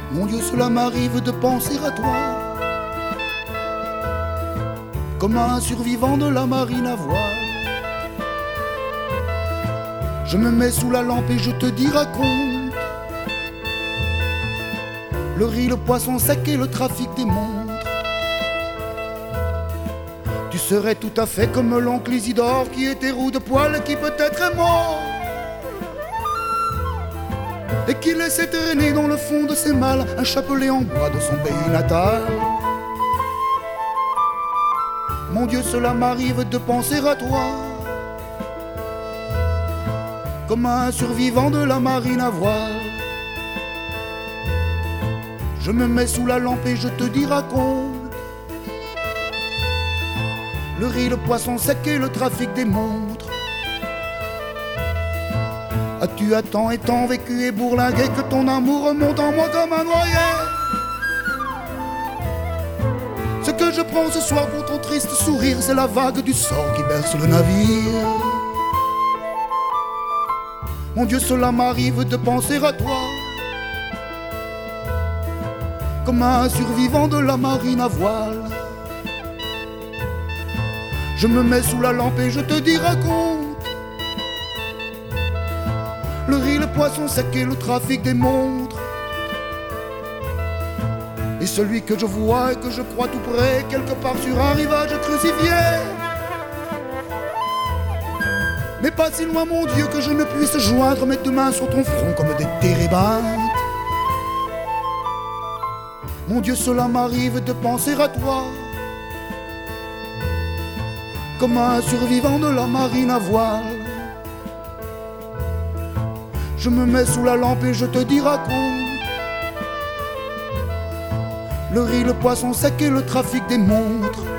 Mon Dieu, cela m'arrive de penser à toi, comme à un survivant de la marine à voile. Je me mets sous la lampe et je te dis raconte le riz, le poisson sec et le trafic des montres. Tu serais tout à fait comme l'oncle Isidore qui était roux de poil et qui peut-être est mort, et qui laissait traîner dans le fond de ses malles un chapelet en bois de son pays natal. Mon Dieu, cela m'arrive de penser à toi, comme à un survivant de la marine à voile. Je me mets sous la lampe et je te dis raconte le riz, le poisson sec et le trafic des montres. As-tu à tant et tant vécu et bourlingué que ton amour remonte en moi comme un noyer? Ce que je prends ce soir pour ton triste sourire, c'est la vague du sort qui berce le navire. Mon Dieu, cela m'arrive de penser à toi, comme à un survivant de la marine à voile. Je me mets sous la lampe et je te dis raconte le riz, le poisson sec et le trafic des montres. Et celui que je vois et que je crois tout près, quelque part sur un rivage crucifié, mais pas si loin, mon Dieu, que je ne puisse joindre mes deux mains sur ton front comme des térébintes. Mon Dieu, cela m'arrive de penser à toi, comme un survivant de la marine à voile. Je me mets sous la lampe et je te dis raconte le riz, le poisson sec et le trafic des montres.